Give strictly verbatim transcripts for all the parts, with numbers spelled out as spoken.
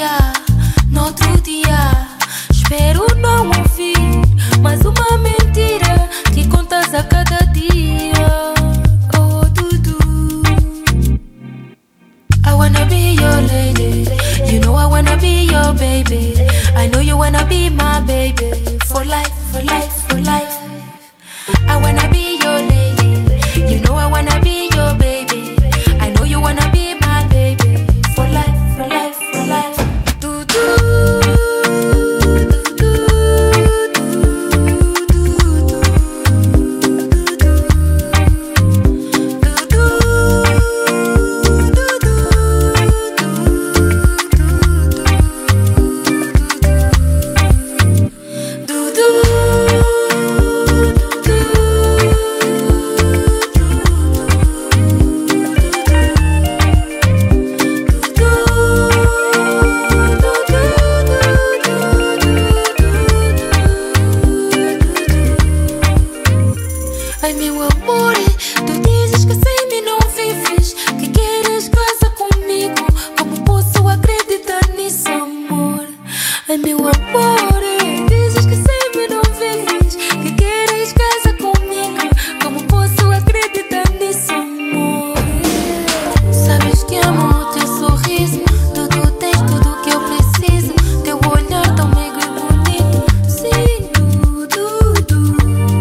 dia, no outro dia. Espero não ouvir mais uma mentira que contas a cada dia. Oh, Dudu, I wanna be your lady. You know I wanna be your baby. I know you wanna be my baby. For life, for life, for life. I wanna be your lady. You know I wanna be your baby. I know you wanna be my baby. For life, for life, for life. Dudu. Ai meu amor, tu dizes que sem mim não vives, que queres casa comigo. Como posso acreditar nisso, amor? Ai meu amor, dizes que sem mim não vives, que queres casa comigo. Como posso acreditar nisso, amor? Sabes que amo o teu sorriso, tudo tens, tudo que eu preciso. Teu olhar tão meigo e bonito, sim, tudo, tudo.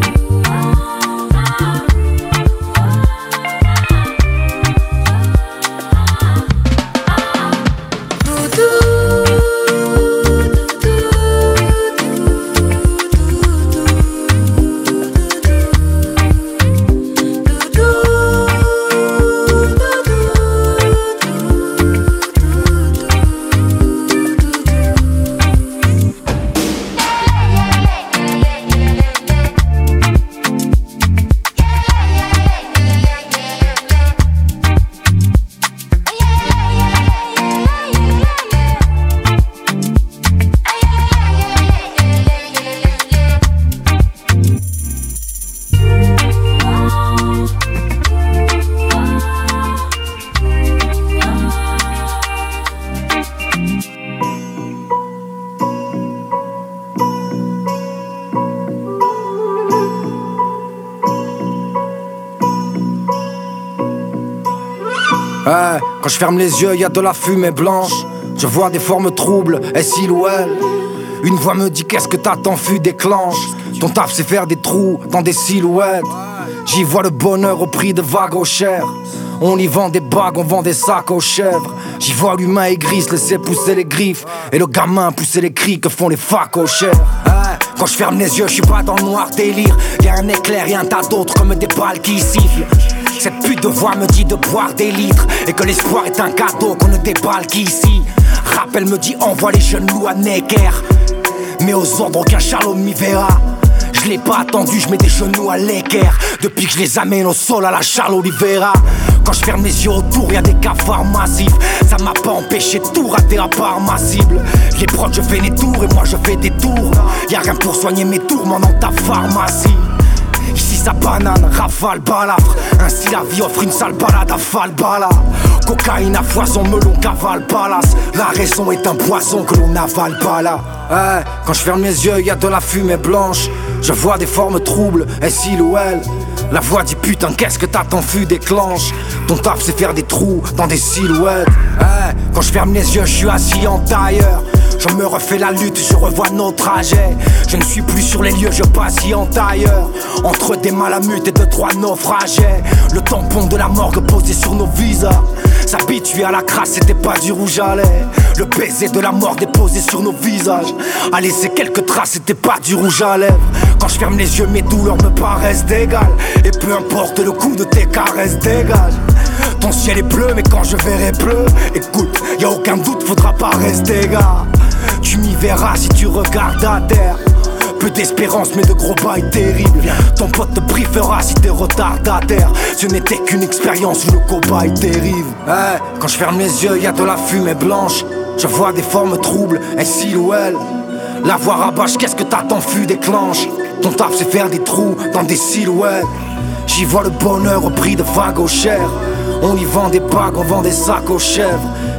Ouais, quand je ferme les yeux, y a de la fumée blanche. Je vois des formes troubles, et silhouettes. Une voix me dit qu'est-ce que t'attends, fut déclenche. Ton taf c'est faire des trous dans des silhouettes. J'y vois le bonheur au prix de vagues aux chères. On y vend des bagues, on vend des sacs aux chèvres. J'y vois l'humain aigri se laisser pousser les griffes, et le gamin pousser les cris que font les facs aux chères. Ouais, quand je ferme les yeux, je suis pas dans le noir délire. Y'a un éclair, y'a un tas d'autres comme des balles qui sifflent. Cette pute de voix me dit de boire des litres, et que l'espoir est un cadeau qu'on ne déballe qu'ici. Rappel me dit envoie les jeunes loups à Necker, mais aux ordres aucun Charlot m'y verra. Je l'ai pas attendu, je mets des genoux à l'équerre depuis que je les amène au sol à la Charles Oliveira. Quand je ferme les yeux autour, y'a des cafards massifs. Ça m'a pas empêché de tout rater à part ma cible. Les prods, je fais des tours et moi je fais des tours. Y'a rien pour soigner mes tourments dans ta pharmacie. Ici ça banane, rafale, balafre. Ainsi la vie offre une sale balade à Falbala. Cocaïne à foison, melon, cavale, palace. La raison est un poison que l'on n'avale pas là. Ouais, quand je ferme les yeux, y'a de la fumée blanche. Je vois des formes troubles, et silhouettes. La voix dit putain qu'est-ce que t'attends, fut déclenche. Ton taf c'est faire des trous dans des silhouettes. Ouais, quand je ferme les yeux, je suis assis en tailleur. Je me refais la lutte, je revois nos trajets. Je ne suis plus sur les lieux, je patiente ailleurs. Entre des malamutes et deux trois naufragés. Le tampon de la morgue posé sur nos visas. S'habituer à la crasse, c'était pas du rouge à lèvres. Le baiser de la mort déposé sur nos visages a laissé quelques traces, c'était pas du rouge à lèvres. Quand je ferme les yeux, mes douleurs me paraissent d'égales. Et peu importe le coup de tes caresses, dégage. Ton ciel est bleu, mais quand je verrai bleu, écoute, y a aucun doute, faudra pas rester gars. Tu m'y verras si tu regardes à terre. Peu d'espérance mais de gros bails terribles. Ton pote te briefera si t'es retardataire. Ce n'était qu'une expérience où le cobaye dérive. Hey, quand je ferme les yeux, y'a de la fumée blanche. Je vois des formes troubles, et silhouettes. La voix rabâche, qu'est-ce que t'attends, fut déclenche. Ton taf c'est faire des trous dans des silhouettes. J'y vois le bonheur au prix de vagues aux chères. On y vend des bagues, on vend des sacs aux chèvres.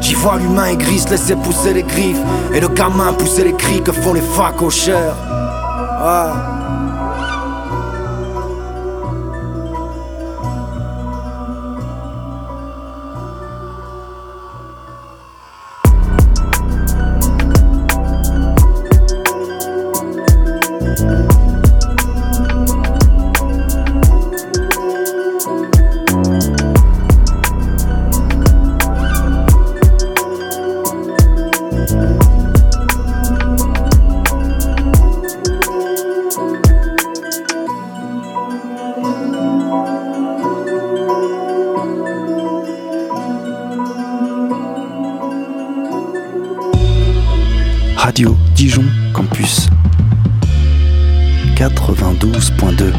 J'y vois l'humain aigri se laisser pousser les griffes et le gamin pousser les cris que font les facochères. Ouais. Radio Dijon Campus quatre-vingt-douze point deux.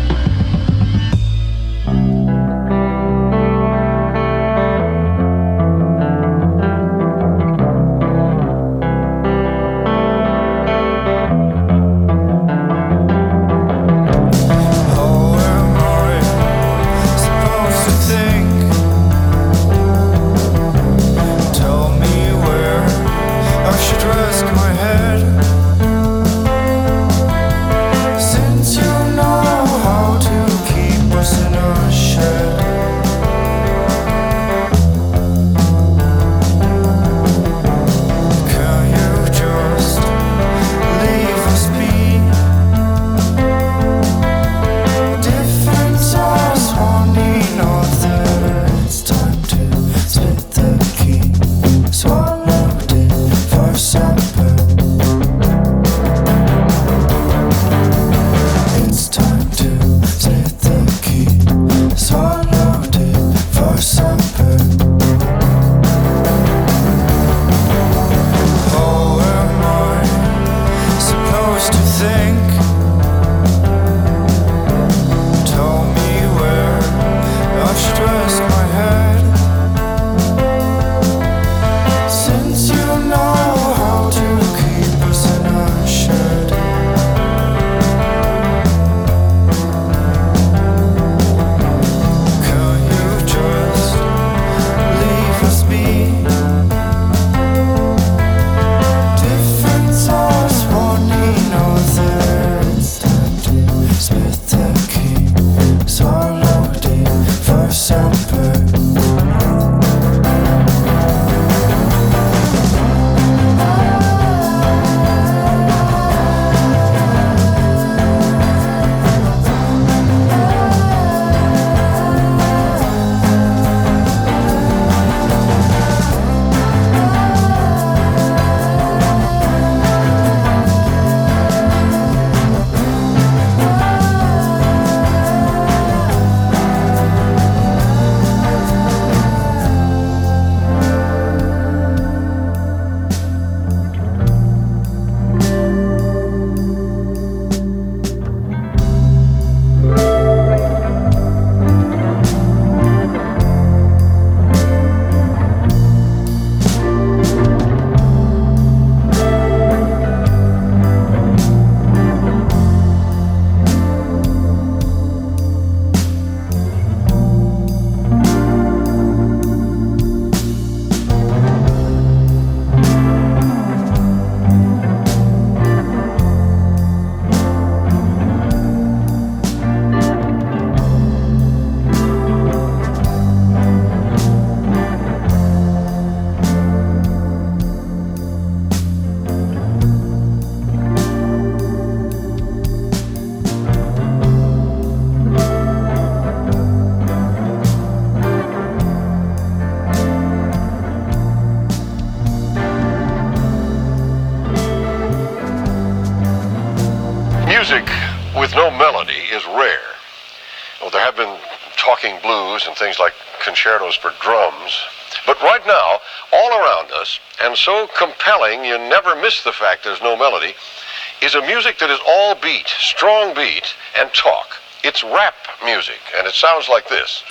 Music with no melody is rare. Well, there have been talking blues and things like concertos for drums. But right now, all around us, and so compelling you never miss the fact there's no melody, is a music that is all beat, strong beat, and talk. It's rap music, and it sounds like this.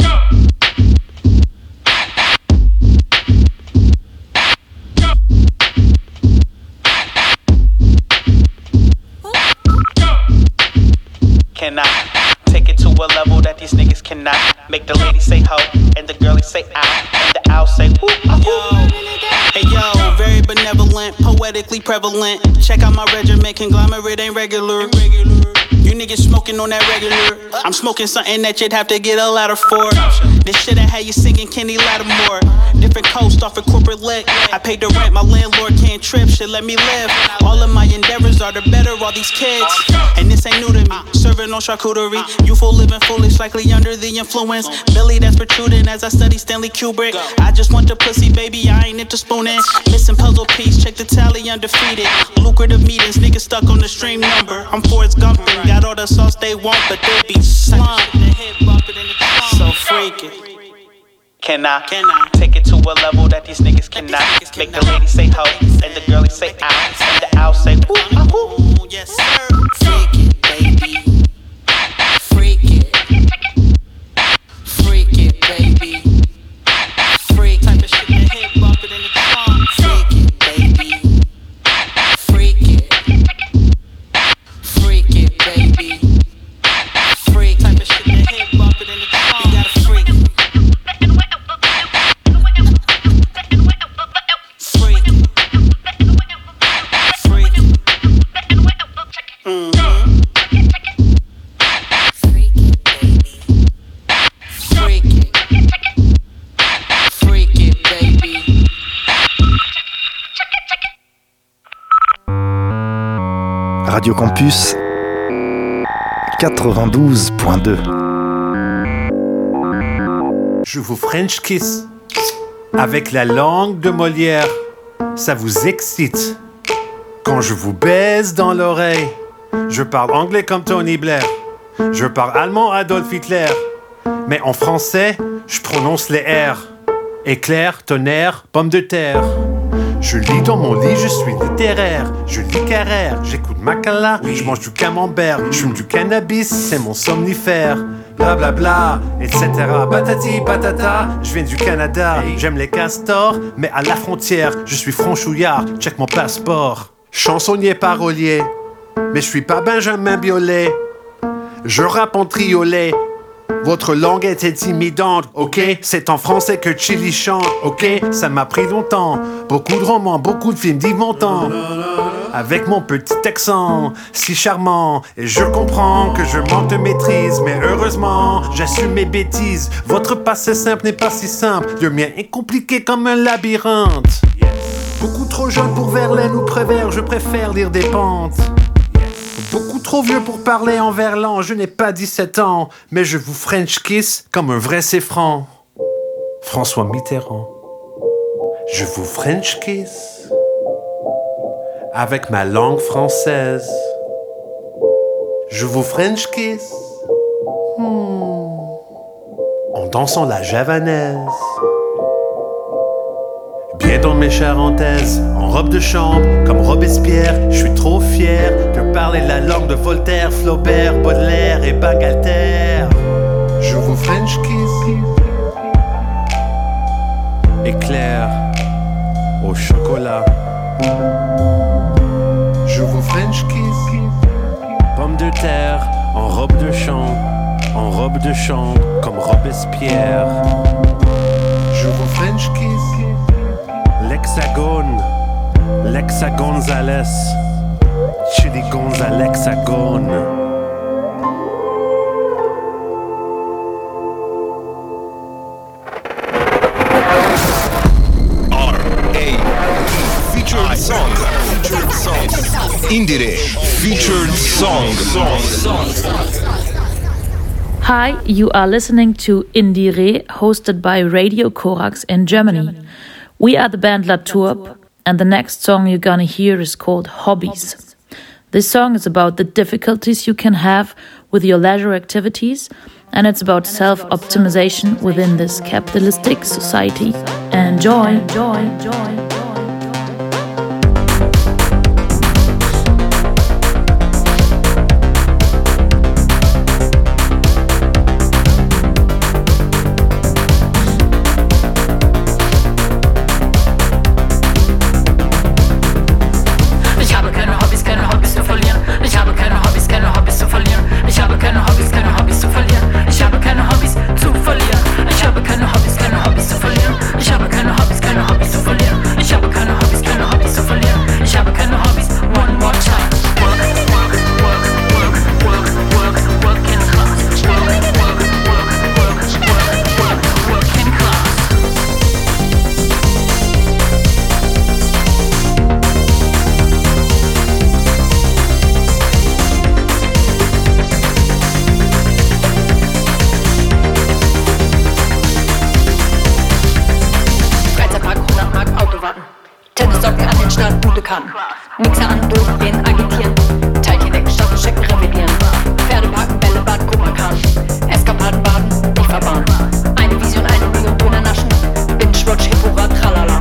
Can I take it to a level that these niggas cannot? Make the lady say ho, and the girlie say ow, and the owl say woo, ah, woo. Hey benevolent, poetically prevalent. Check out my regiment, conglomerate ain't regular. You niggas smoking on that regular. I'm smoking something that you'd have to get a ladder for. This shit I had you singing Kenny Lattimore. Different coast off a corporate lick. I paid the rent, my landlord can't trip, shit let me live. All of my endeavors are the better, all these kids. And this ain't new to me, serving on charcuterie. Youthful living foolish, likely under the influence. Billy that's protruding as I study Stanley Kubrick. I just want the pussy, baby, I ain't into spooning. Missing puzzle piece, check the tally, undefeated. Lucrative meetings, niggas stuck on the stream number. I'm Forrest Gumping, got all the sauce they want, but they be slumped. So freaky. Can I, Can I take it to a level that these niggas cannot? Make the lady say ho, and the girlie say ow, and the owl say woo, ah, woo. Yes, sir. Freak it, baby. Freak it. Freak it, baby. Freak type of shit that hip bump it in the trunk. Freak it, baby. Freak it. Freak it, baby. Freak type of shit that hip bump it in the trunk. You gotta freak. Freak. Freak. Mm-hmm. Freak it, baby. Freak it. Freak it, baby. Radio Campus quatre-vingt-douze point deux. Je vous French kiss avec la langue de Molière. Ça vous excite quand je vous baise dans l'oreille. Je parle anglais comme Tony Blair. Je parle allemand Adolf Hitler. Mais en français, je prononce les R. Éclair, tonnerre, pomme de terre. Je lis dans mon lit, je suis littéraire. Je lis Carrère, j'écoute Macala. Je mange du camembert, je fume du cannabis, c'est mon somnifère. Blablabla, bla, bla, et cetera. Patati patata, je viens du Canada. J'aime les castors, mais à la frontière, je suis franchouillard, check mon passeport. Chansonnier parolier, mais je suis pas Benjamin Biolay. Je rappe en triolet. Votre langue est intimidante, ok? C'est en français que Chili chante, ok? Ça m'a pris longtemps, beaucoup de romans, beaucoup de films d'Yves Montand. Avec mon petit accent, si charmant. Et je comprends que je manque de maîtrise, mais heureusement, j'assume mes bêtises. Votre passé simple n'est pas si simple, le mien est compliqué comme un labyrinthe. Beaucoup trop jeune pour Verlaine ou Prévert, je préfère lire des pentes. Beaucoup trop vieux pour parler en verlan, je n'ai pas dix-sept ans, mais je vous French kiss comme un vrai séfran. François Mitterrand. Je vous French kiss avec ma langue française. Je vous French kiss hmm. en dansant la javanaise. Bien dans mes charentaises, en robe de chambre, comme Robespierre, je suis trop fier de parler la langue de Voltaire, Flaubert, Baudelaire et Bangalter. Je vous French kiss, éclair au chocolat. Je vous French kiss, pomme de terre, en robe de chambre, en robe de chambre, comme Robespierre. Je vous French kiss. L'hexagone, l'hexagonzales, Chili Gonzalexagone. R A featured song, featured song. Indire featured song. Hi, you are listening to Indire, hosted by Radio Korax in Germany. We are the band La Tourbe, and the next song you're gonna hear is called Hobbies. This song is about the difficulties you can have with your leisure activities, and it's about self-optimization within this capitalistic society. Enjoy, enjoy, enjoy. Ich habe keine Hobbys, keine Hobbys zu verlieren. Ich habe keine Hobbys, keine Hobbys zu verlieren. Ich habe das Gute kann. Mixer an, durchgehen, agitieren. Teilchen decken, Schatten checken, revidieren. Pferde parken, Bälle, Bad, Kummerkran. Eskapaden, baden, nicht verbahren. Eine Vision, eine Million Döner naschen. Binge, Watch, Hippo, Rad, tralala.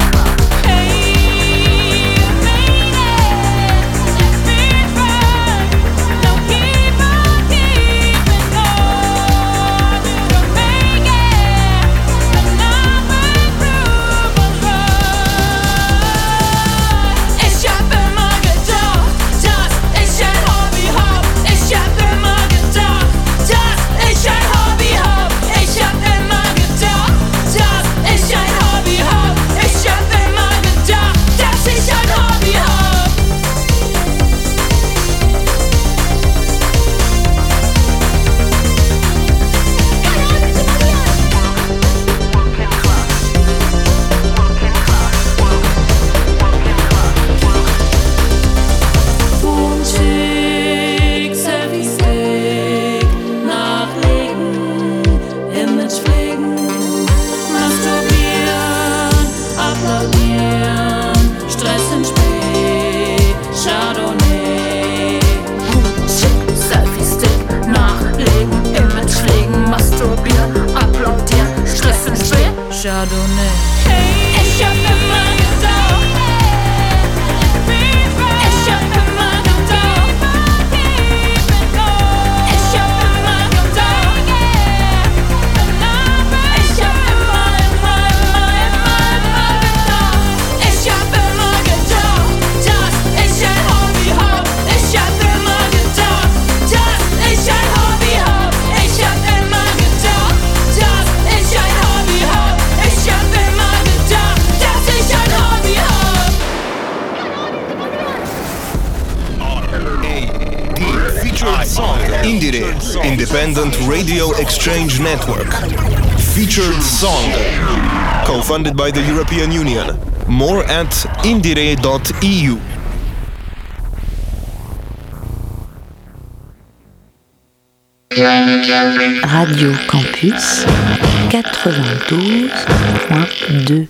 Indire, Independent Radio Exchange Network. Featured song. Co-funded by the European Union. More at indire dot e u. Radio Campus quatre-vingt-douze point deux.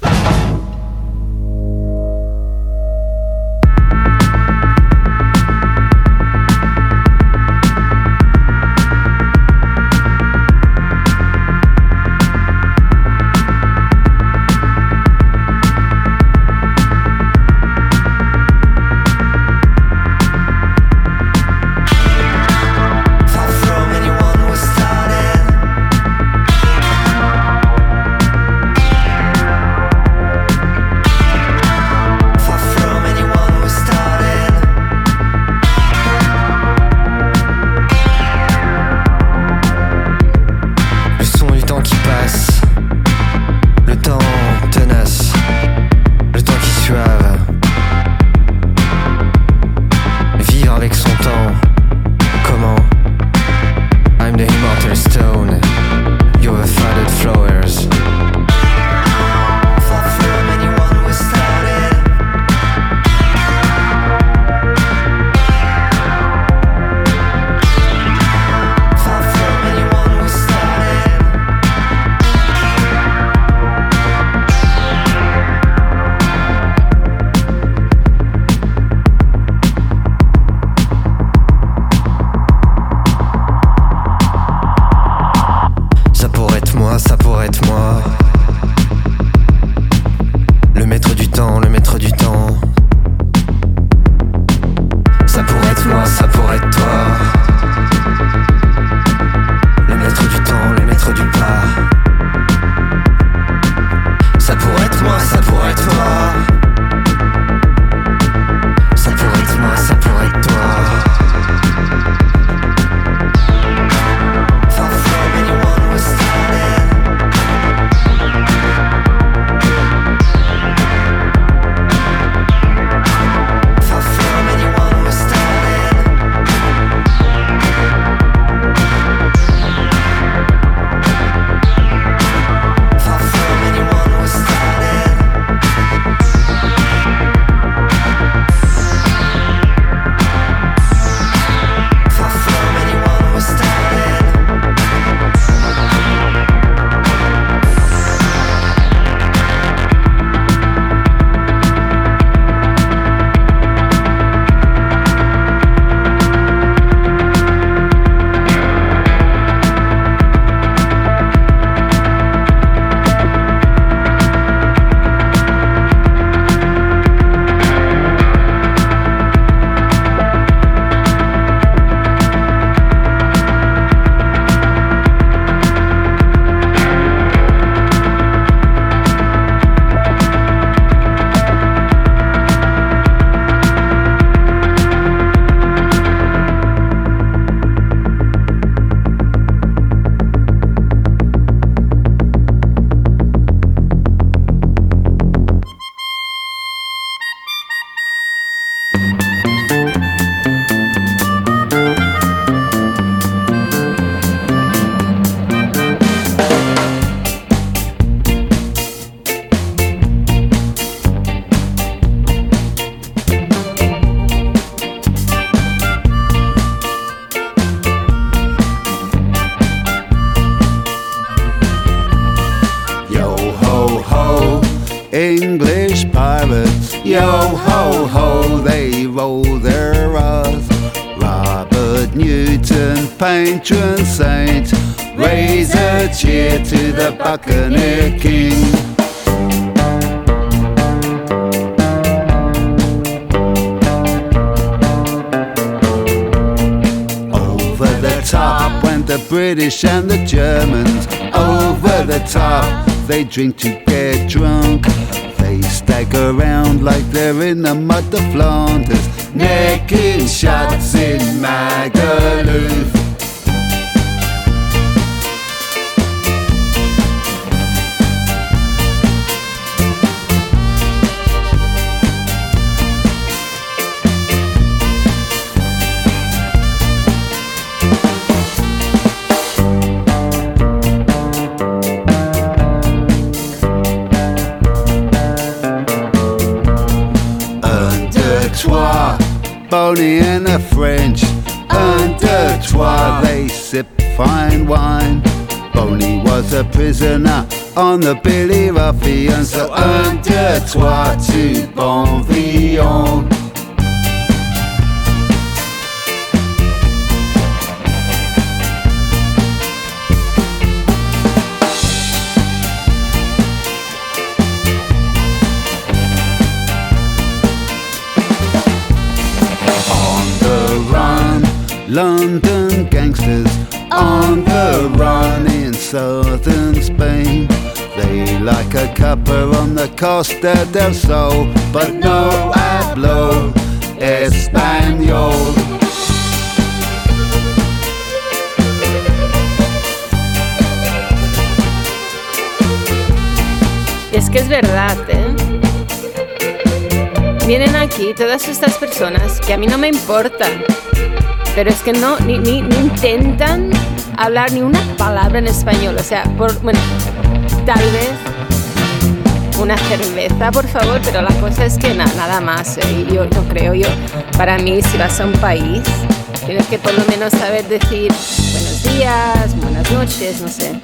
Yo ho ho, they roll their R's. Robert Newton, patron saint, raise a cheer to the Buccaneer King. Over the top went the British and the Germans. Over the top, they drink to get drunk. They stagger around like they're in the mud of Flanders, necking shots in Magaluf. Boney and the French, under toi, they sip fine wine. Boney was a prisoner on the Billy Ruffian, so under toi to bon vivant. London gangsters on the run in southern Spain. They like a cuppa on the Costa del Sol, but no hablo español. Es que es verdad, ¿eh? Vienen aquí todas estas personas que a mí no me importan, pero es que no, ni, ni, ni intentan hablar ni una palabra en español. O sea, por, bueno, tal vez una cerveza, por favor, pero la cosa es que na, nada más. ¿eh? Yo no creo, yo, para mí, si vas a un país, tienes que por lo menos saber decir buenos días, buenas noches, no sé.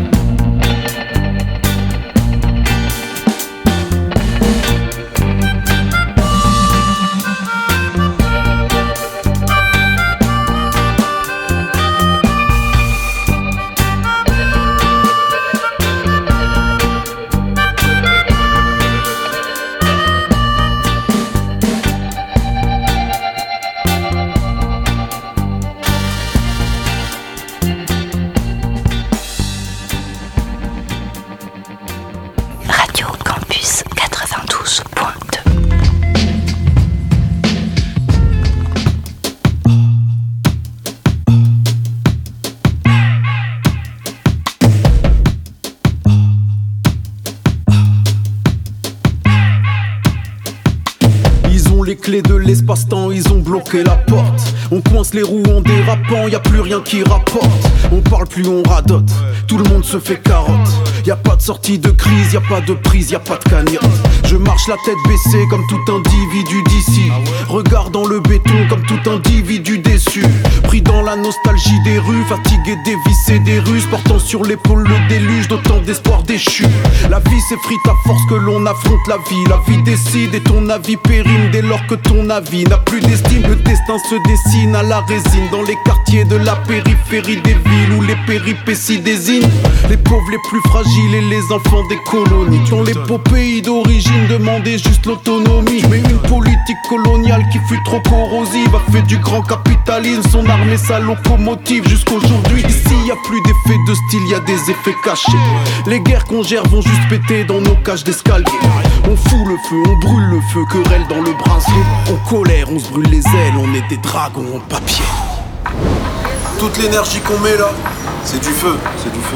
Les clés de l'espace-temps, ils ont bloqué la porte. On coince les roues en dérapant, y a plus rien qui rapporte. On parle plus, on radote, tout le monde se fait carotte. Y a pas de sortie de crise, y a pas de prise, y a pas de cagnotte. Je marche la tête baissée comme tout individu d'ici. Regardant le béton comme tout individu déçu. Pris dans la nostalgie des rues, fatigué des vices et des ruses, portant sur l'épaule le déluge d'autant d'espoir déchu. La vie s'effrite à force que l'on affronte la vie. La vie décide et ton avis périme dès lors que ton avis n'a plus d'estime. Le destin se dessine à la résine dans les quartiers de la périphérie des villes où les péripéties désignent les pauvres les plus fragiles et les enfants des colonies. Dans les beaux pays d'origine, demandez juste l'autonomie. Mais une politique coloniale qui fut trop corrosive a fait du grand capitalisme son arme et sa locomotive jusqu'aujourd'hui. Ici y a plus d'effets de style, y a des effets cachés. Les guerres qu'on gère vont juste péter dans nos cages d'escalier. On fout le feu, on brûle le feu, querelle dans le brasier. On colère, on se brûle les ailes, on est des dragons en papier. Toute l'énergie qu'on met là, c'est du feu, c'est du feu.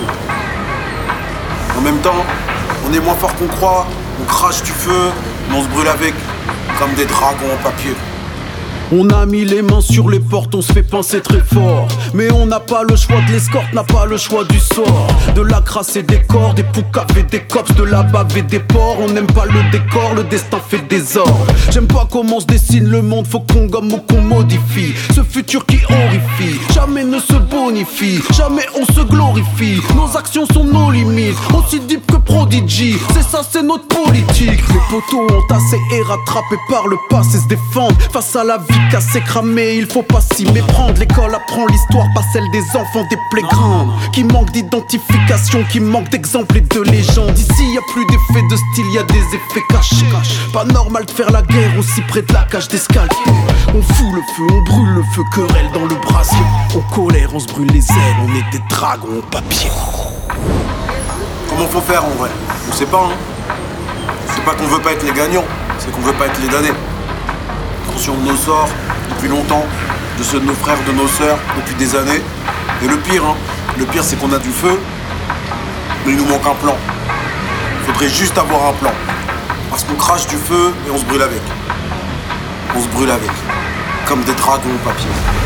En même temps, on est moins fort qu'on croit, on crache du feu, mais on se brûle avec, comme des dragons en papier. On a mis les mains sur les portes, on se fait pincer très fort. Mais on n'a pas le choix de l'escorte, n'a pas le choix du sort. De la crasse et des corps, des poucaves et des cops, de la bave et des porcs. On n'aime pas le décor, le destin fait des ordres. J'aime pas comment se dessine le monde, faut qu'on gomme ou qu'on modifie. Ce futur qui horrifie, jamais ne se bonifie, jamais on se glorifie. Nos actions sont nos limites, aussi deep que Prodigy. C'est ça, c'est notre politique. Les poteaux ont assez et rattrapés par le passé se défendent face à la vie cassée, cramée. Il faut pas s'y méprendre. L'école apprend l'histoire, pas celle des enfants des playgrounds qui manquent d'identification, qui manquent d'exemples et de légendes. Ici y a plus d'effets de style, y a des effets cachés. Pas normal de faire la guerre aussi près de la cage d'escalier. On fout le feu, on brûle le feu, querelle dans le brasier. On colère, on se brûle les ailes, on est des dragons au papier. Comment faut faire en vrai? On sait pas, hein. C'est pas qu'on veut pas être les gagnants, c'est qu'on veut pas être les damnés. Conscient de nos sorts depuis longtemps, de ceux de nos frères, de nos sœurs depuis des années. Et le pire, hein, le pire c'est qu'on a du feu, mais il nous manque un plan. Faudrait juste avoir un plan. Parce qu'on crache du feu et on se brûle avec. On se brûle avec. Comme des dragons au papier.